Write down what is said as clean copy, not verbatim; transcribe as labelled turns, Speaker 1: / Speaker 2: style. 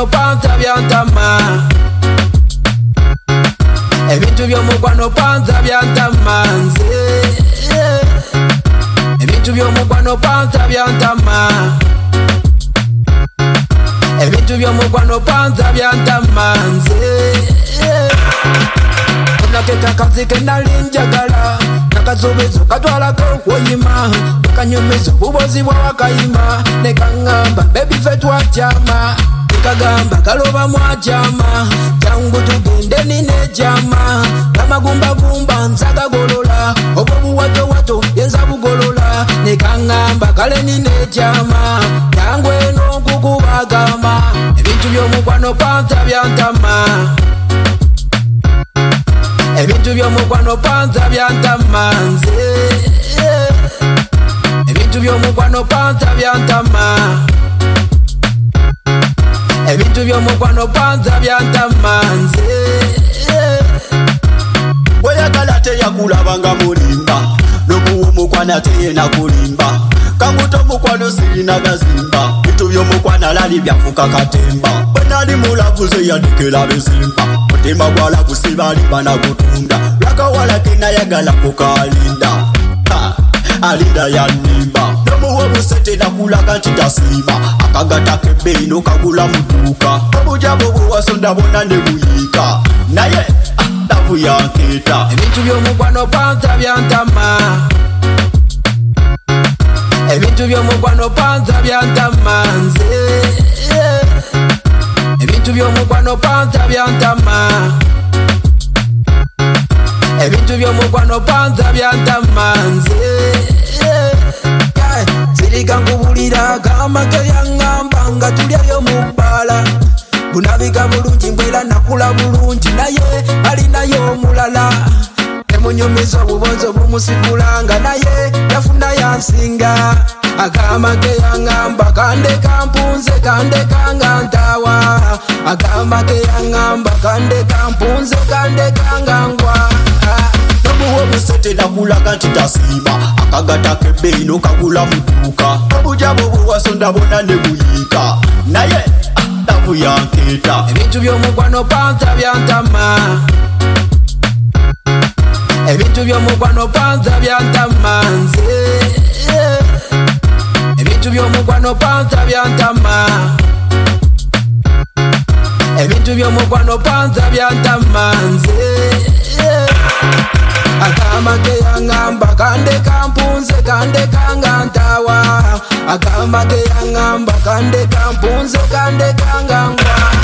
Speaker 1: by'omukwano panza byantama ebintu by'omukwano panza byantama nze ebintu by'omukwano panza byantama ebintu by'omukwano panza byantama nze nakeka kazi ke nali njagala nakazubizo katwalako woyima kanyumizo bubozi bwa wakayima nekangamba baby fe twatyama nekagamba kaloba mwatyama jangu tugende ninejama namagumbagumba nzagagolola obwo buwatowato yenza bugolola nekangamba kale ninejama jangu eno nkukubagama ebintu by'omukwano panza byantama ebintu by'omukwano panza byantama nze ebintu by'omukwano panza byantama ebintu by'omukwano panza byantama nze
Speaker 2: weyagala teyakulabanga mulimba nobuwomukwana teyena kulimba kanguta omukwano sirina gazimba bintu by'omukwano lali byafuka katemba bwenali mulavuze yandikela bezimba mutima gwalavusi bali banagutunda lwakawala kenayagala kukalinda alinda yanimba nomuwa busete nakulaga nti tasiima akagata kebbeyi nokagula muduuka obujabo bwewasonda bonna ne buyika naye lavu yankeeta
Speaker 1: ebintu by'omukwano panza byantama ebintu by'omukwano panza byantama nze ebintu by'omukwano panza byantama ebintu by'omukwano panza byantama nze sirika nkubulira gamake yaŋŋamba nga tulyayo mu bbala bunabika bulungi mbwera nakula bulungi naye alinayo omulala emunyumiza obubonzo bumusigulanga naye yafuna yansinga agamake yaŋŋamba kandeka mpunze kandeka nga ntawa agamake yaŋŋamba kandeka mpunze kandeka nga ngwa nomuwa busete nakulaga nti tasiima akagata kebbeyi nokagula muduuka obujabo bwewasonda bonna ne buyika naye lavu yankeeta ebintu by'omukwano panza byantama ebintu by'omukwano panza byantama nze ebintu by'omukwano panza byantama ebintu by'omukwano panza byantama nze agamake yaŋŋamba kandeka mpunze kandeka nga ntawa agamake yaŋŋamba kandeka mpunze kandeka nga ngwa